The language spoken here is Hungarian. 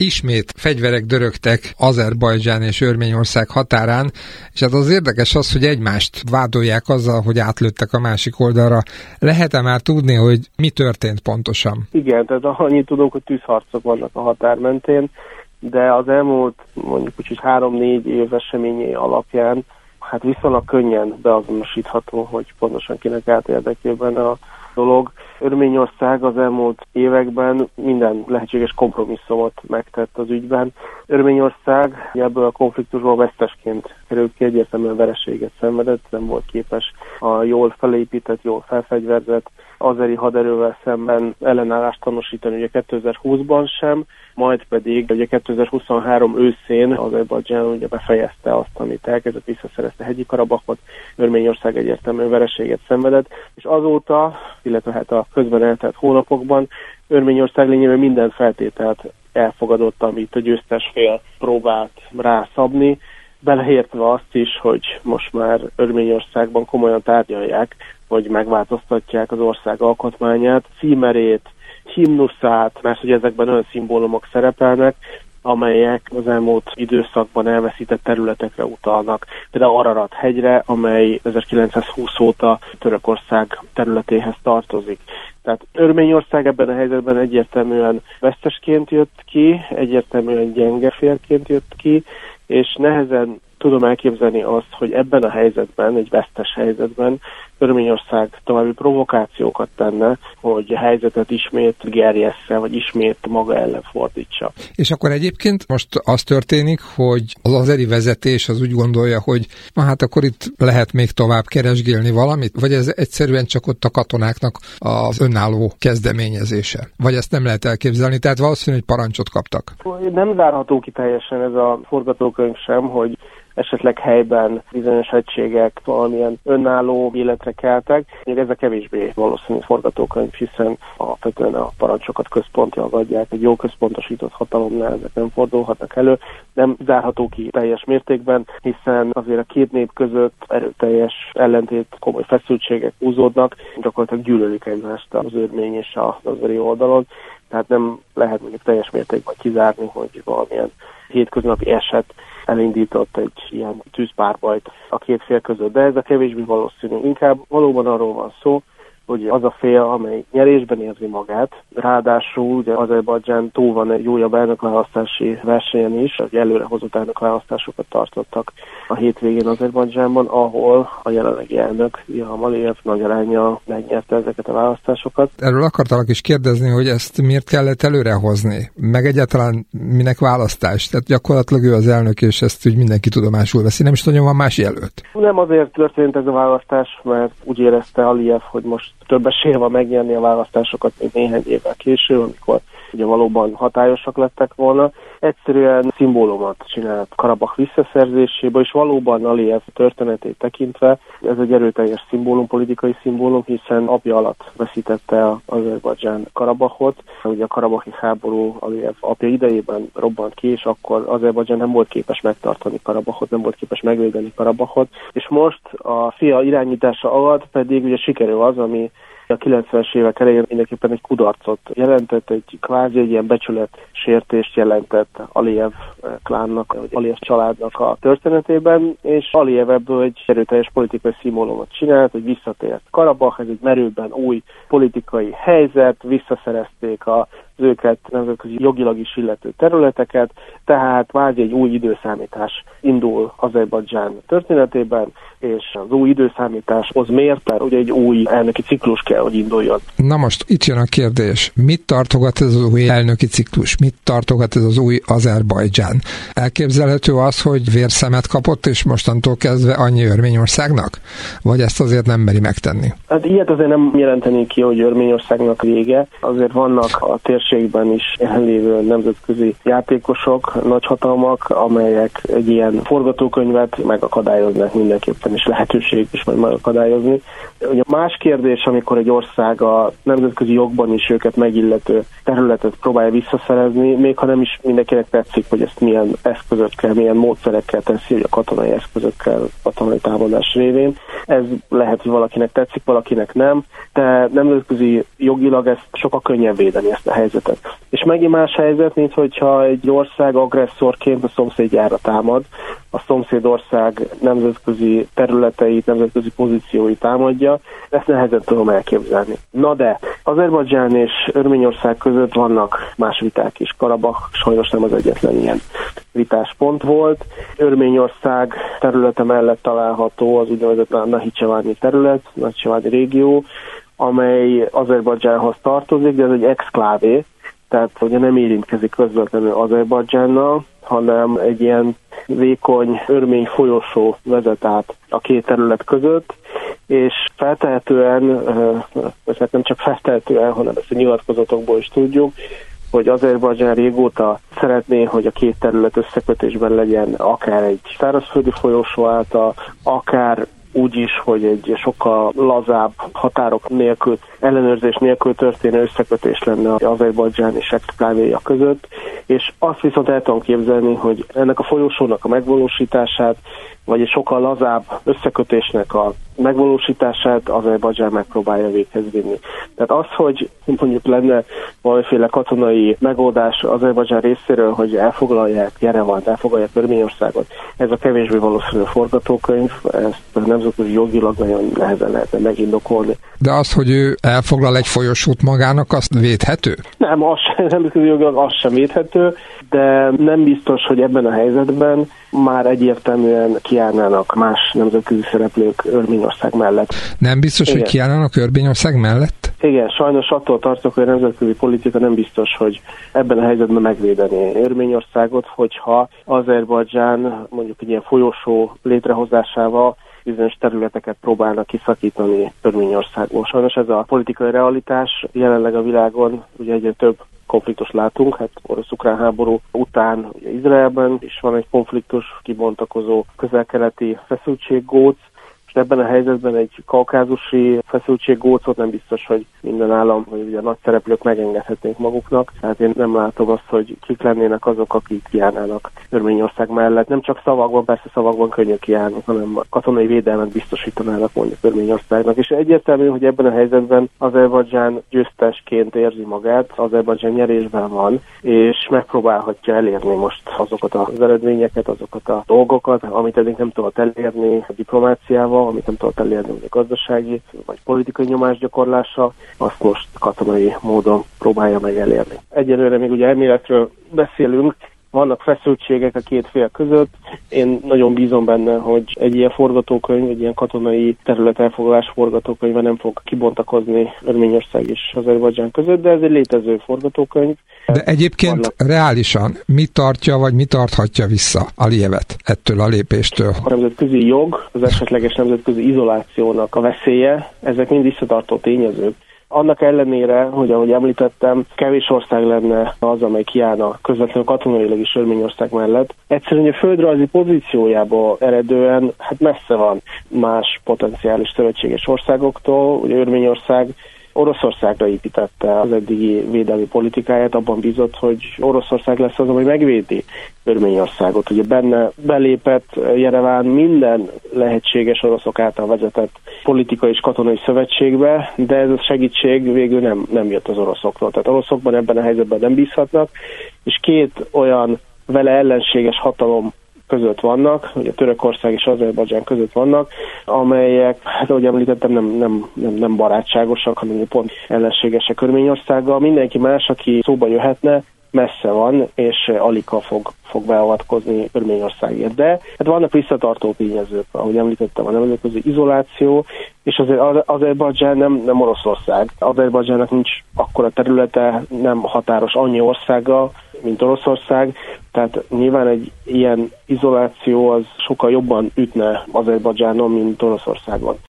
ismét fegyverek dörögtek Azerbajdzsán és Örményország határán, és hát az érdekes az, hogy egymást vádolják azzal, hogy átlőttek a másik oldalra. Lehet-e már tudni, hogy mi történt pontosan? Igen, tehát annyit tudunk, hogy tűzharcok vannak a határ mentén, de az elmúlt mondjuk úgy 3-4 év eseményei alapján hát viszonylag könnyen beazonosítható, hogy pontosan kinek állt érdekében a dolog. Örményország az elmúlt években minden lehetséges kompromisszumot megtett az ügyben. Örményország ebből a konfliktusból vesztesként került ki, egyértelműen vereséget szenvedett, nem volt képes a jól felépített, jól felfegyverzett azeri haderővel szemben ellenállást tanúsítani ugye 2020-ban sem, majd pedig ugye 2023 őszén Azerbajdzsán ugye befejezte azt, amit elkezdett, visszaszerezte hegyi Karabachot, Örményország egyértelműen vereséget szenvedett, és azóta, illetve hát a közben eltelt hónapokban Örményország lényegében minden feltételt elfogadott, amit a győztes fél próbált rászabni, beleértve azt is, hogy most már Örményországban komolyan tárgyalják, hogy megváltoztatják az ország alkotmányát, címerét, himnuszát, mert hogy ezekben olyan szimbólumok szerepelnek, amelyek az elmúlt időszakban elveszített területekre utalnak. Például Ararat hegyre, amely 1920 óta Törökország területéhez tartozik. Tehát Örményország ebben a helyzetben egyértelműen vesztesként jött ki, egyértelműen gyenge félként jött ki, és nehezen tudom elképzelni azt, hogy ebben a helyzetben, egy vesztes helyzetben Örményország további provokációkat tenne, hogy a helyzetet ismét gerjessze, vagy ismét maga ellen fordítsa. És akkor egyébként most az történik, hogy az azeri vezetés az úgy gondolja, hogy hát akkor itt lehet még tovább keresgélni valamit, vagy ez egyszerűen csak ott a katonáknak az önálló kezdeményezése? Vagy ezt nem lehet elképzelni, tehát valószínű, hogy parancsot kaptak? Nem zárható ki teljesen ez a forgatókönyv sem, hogy esetleg helyben bizonyos egységek valamilyen önálló életre keltek. Még ez a kevésbé valószínű forgatókönyv, hiszen alapvetően a parancsokat központilag adják, egy jó központosított hatalomnál ezek nem fordulhatnak elő. Nem zárható ki teljes mértékben, hiszen azért a két nép között erőteljes ellentét, komoly feszültségek húzódnak, gyakorlatilag gyűlölik egymást az örmény és az azeri oldalon. Tehát nem lehet mondjuk teljes mértékben kizárni, hogy valamilyen hétköznapi eset elindított egy ilyen tűzpárbajt a két fél között, de ez a kevésbé valószínű. Inkább valóban arról van szó, hogy az a fél, amely nyerésben érzi magát, ráadásul ugye Azerbajdzsán túl van egy újabb elnökválasztási versenyen is, hogy előrehozott elnökválasztásokat tartottak a hétvégén Azerbajdzsánban, ahol a jelenlegi elnök, Ilham Aliyev nagy aránnyal megnyerte ezeket a választásokat. Erről akartalak is kérdezni, hogy ezt miért kellett előrehozni? Meg egyáltalán minek választás? Tehát gyakorlatilag ő az elnök, és ezt úgy mindenki tudomásul veszi. Nem is tudom, van más jelölt. Nem azért történt ez a választás, mert úgy érezte Aliyev, hogy most több esélye van megnyerni a választásokat, mint néhány évvel később, amikor ugye valóban hatályosak lettek volna. Egyszerűen szimbólumot csinált Karabach visszaszerzéséből, és valóban Aliyev történetét tekintve ez egy erőteljes szimbólum, politikai szimbólum, hiszen apja alatt veszítette az Azerbajdzsán Karabachot. Ugye a karabachi háború Aliyev apja idejében robbant ki, és akkor Azerbajdzsán nem volt képes megtartani Karabachot, nem volt képes megvédeni Karabachot, és most a fia irányítása alatt pedig ugye sikerül az, ami a 90-es évek elején mindenképpen egy kudarcot jelentett, egy kvázi egy ilyen becsületsértést jelentett Aliyev klánnak, vagy Aliyev családnak a történetében, és Aliyev ebből egy erőteljes politikai szimbólumot csinált, hogy visszatért Karabach, ez egy merőben új politikai helyzet, visszaszerezték az őket nemzetközi jogilag is illető területeket, tehát kvázi egy új időszámítás indul Azerbajdzsán történetében, és az új időszámításhoz mért, ugye egy új elnöki ciklus kell, hogy induljon. Na most itt jön a kérdés. Mit tartogat ez az új elnöki ciklus? Mit tartogat ez az új Azerbajdzsán? Elképzelhető az, hogy vérszemet kapott, és mostantól kezdve annyi Örményországnak? Vagy ezt azért nem meri megtenni? Hát ilyet azért nem jelenteni ki, hogy Örményországnak vége. Azért vannak a térségben is jelenlévő nemzetközi játékosok, nagyhatalmak, amelyek egy ilyen forgatókönyvet megakadályoznak mindenképpen, és lehetőség is majd megakadályozni. Ugye más kérdés, amikor egy ország a nemzetközi jogban is őket megillető területet próbálja visszaszerezni, még ha nem is mindenkinek tetszik, hogy ezt milyen eszközökkel, milyen módszerekkel teszi, hogy a katonai eszközökkel, katonai támadás révén. Ez lehet, hogy valakinek tetszik, valakinek nem, de nemzetközi jogilag ezt sokkal könnyebb védeni, ezt a helyzetet helyzetet. És megint más helyzet, mint hogyha egy ország agresszorként a szomszédjára támad, a szomszédország nemzetközi területeit, nemzetközi pozícióit támadja, ezt nehezen tudom elképzelni. Na de, Azerbajdzsán és Örményország között vannak más viták is. Karabakh sajnos nem az egyetlen ilyen vitáspont volt. Örményország területe mellett található az úgynevezett Nahicsevani terület, Nahicsevani régió, amely Azerbajdzsánhoz tartozik, de ez egy exklávé, tehát ugye nem érintkezik közvetlenül Azerbajdzsánnal, hanem egy ilyen vékony örmény folyosó vezet át a két terület között, és feltehetően, vagy nem csak feltehetően, hanem ezt a nyilatkozatokból is tudjuk, hogy Azerbajdzsán régóta szeretné, hogy a két terület összekötésben legyen akár egy szárazföldi folyosó által, akár úgy is, hogy egy sokkal lazább határok nélkül, ellenőrzés nélkül történő összekötés lenne az Azerbajdzsán és exklávéja között, és azt viszont el tudom képzelni, hogy ennek a folyosónak a megvalósítását, vagy egy sokkal lazább összekötésnek a megvalósítását Azerbajdzsán megpróbálja véghez vinni. Tehát az, hogy mondjuk lenne valamiféle katonai megoldás Azerbajdzsán részéről, hogy elfoglalják Jerevant, elfoglalják Örményországot, ez a kevésbé valószínű forgatókönyv, ezt nemzetközi jogilag nagyon nehezen lehetne megindokolni. De az, hogy ő elfoglal egy folyosót magának, azt védhető? Nem, nemzetközi jogilag az sem védhető, de nem biztos, hogy ebben a helyzetben már egyértelműen kiállnának más nemzetközi szereplők Örményország mellett. Nem biztos, igen, hogy kiállnának Örményország mellett? Igen, sajnos attól tartok, hogy a nemzetközi politika nem biztos, hogy ebben a helyzetben megvédené Örményországot, hogyha Azerbajdzsán mondjuk egy ilyen folyosó létrehozásával bizonyos területeket próbálnak kiszakítani Örményországból. Sajnos ez a politikai realitás jelenleg a világon, ugye egyre több konfliktust látunk, hát orosz-ukrán háború után ugye Izraelben is van egy konfliktus, kibontakozó közel-keleti feszültséggóc, és ebben a helyzetben egy kaukázusi feszültséggócot nem biztos, hogy minden állam, vagy ugye a nagy szereplők megengedhetnék maguknak. Tehát én nem látom azt, hogy kik lennének azok, akik kiállnának Örményország mellett. Nem csak szavakban, persze szavakban könnyű kiállni, hanem katonai védelmet biztosítanának mondjuk Örményországnak. És egyértelmű, hogy ebben a helyzetben Azerbajdzsán győztesként érzi magát, Azerbajdzsán nyerésben van, és megpróbálhatja elérni most azokat az eredményeket, azokat a dolgokat, amit eddig nem tudott elérni a diplomáciával, amit nem tudott elérni a gazdasági vagy politikai nyomásgyakorlással, azt most katonai módon próbálja meg elérni. Egyelőre még ugye elméletről beszélünk, vannak feszültségek a két fél között. Én nagyon bízom benne, hogy egy ilyen forgatókönyv, egy ilyen katonai területelfoglalás forgatókönyve nem fog kibontakozni Örményország és Azerbajdzsán között, de ez egy létező forgatókönyv. De egyébként reálisan mi tartja, vagy mi tarthatja vissza Alijevet ettől a lépéstől? A nemzetközi jog, az esetleges nemzetközi izolációnak a veszélye, ezek mind visszatartó tényezők. Annak ellenére, hogy ahogy említettem, kevés ország lenne az, amely kiállna közvetlenül katonailag is Örményország mellett. Egyszerűen a földrajzi pozíciójából eredően messze van más potenciális szövetséges országoktól. Ugye Örményország Oroszországra építette az eddigi védelmi politikáját, abban bízott, hogy Oroszország lesz az, amely megvédi Örményországot. Ugye benne belépett Jereván minden lehetséges oroszok által vezetett politikai és katonai szövetségbe, de ez a segítség végül nem jött az oroszokról. Tehát oroszokban ebben a helyzetben nem bízhatnak, és két olyan vele ellenséges hatalom között vannak, ugye Törökország és Azerbajdzsán között vannak, amelyek, ahogy említettem, nem barátságosak, hanem pont ellenségesek Örményországgal. Mindenki más, aki szóba jöhetne, messze van, és aligha fog beavatkozni Örményországért. De vannak visszatartó tényezők, ahogy említettem, a nemzetközi izoláció, és azért Azerbajdzsán nem Oroszország. Azerbajdzsánnak nincs akkora területe, nem határos annyi országgal, mint Oroszország, tehát nyilván egy ilyen izoláció az sokkal jobban ütne Azerbajdzsánon, mint Oroszországon.